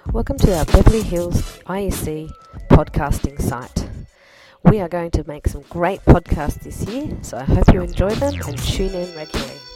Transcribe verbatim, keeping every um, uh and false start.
Welcome to our Beverly Hills I E C podcasting site. We are going to make some great podcasts this year, so I hope you enjoy them and tune in regularly.